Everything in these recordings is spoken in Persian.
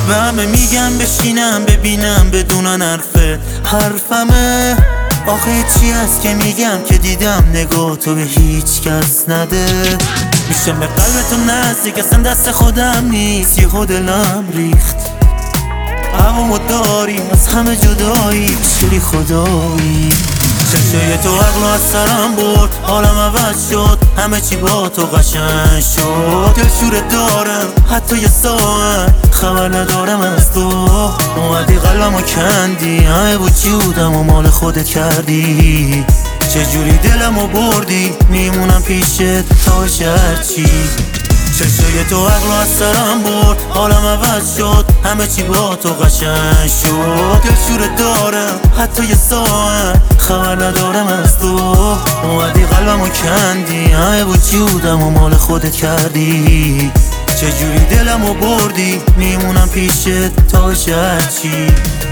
به همه میگم بشینم ببینم بدونن حرفمه. آخه چی هست که میگم که دیدم نگاه تو به هیچ کس نده. میشم به قلبتون نزدیک اصلا دست خودم نیست، یهو دلم ریخت. هوامو داری از همه جدایی، شلی خدایی. چشای تو عقلو از سرم برد، حالم عوض شد، همه چی با تو قشنگ شد. دلشوره دارم حتی یه ساعت خبر ندارم از تو. اومدی قلبمو کندی، همه بود چی بودم و مال خودت کردی. چجوری دلمو بردی، میمونم پیشت تا هرچی. چشای تو عقلو از سرم برد، حالم عوض شد، همه چی با تو قشنگ شد. دلشوره دارم حتی یه ساعت خبر ندارم از تو. اومدی قلبمو کندی، همه بود چی بودم و مال خودت کردی. چجوری دلمو بردی، میمونم پیشت تا هرچی.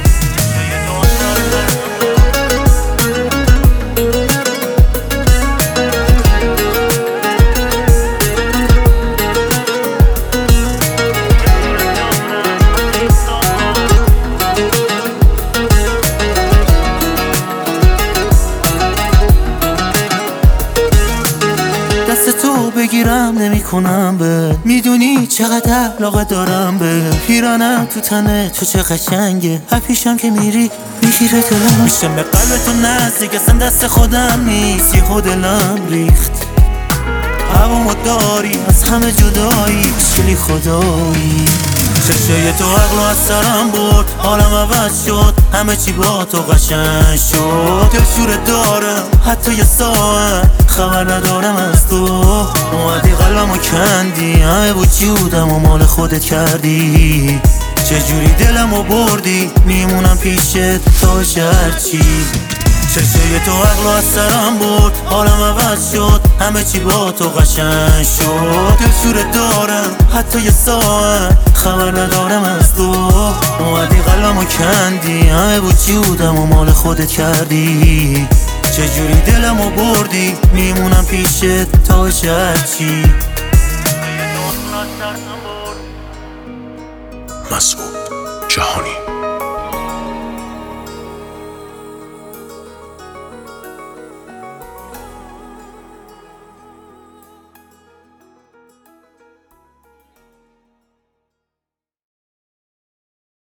دست تو بگیرم نمی کنم به، میدونی چقدر علاقه دارم به. پیرانم تو تنه تو چه قشنگه، هر پیشم که میری میگیره دلم. میشم به قلبتون نزدیک اصلا دست خودم نیست، یهو دلم ریخت. هوامو داری از همه جدایی، شلی خدایی. چشای تو عقلو از سرم برد، حالم عوض شد، همه چی با تو قشنگ شد. دلشوره دارم حتی یه ساعت خبر ندارم از تو. اومدی قلبمو کندی، همه بود چی بودم و مال خودت کردی. چجوری دلمو بردی، میمونم پیشت تا هرچی. چشای تو عقلو از سرم برد، حالم عوض شد، همه چی با تو قشنگ شد. دلشوره دارم حتی یه ساعت خبر ندارم از تو. اومدی قلبمو کندی، همه بود چی بودم و مال خودت کردی. چجوری دلمو بردی، میمونم پیشت تا هرچی. مسعود جهانی.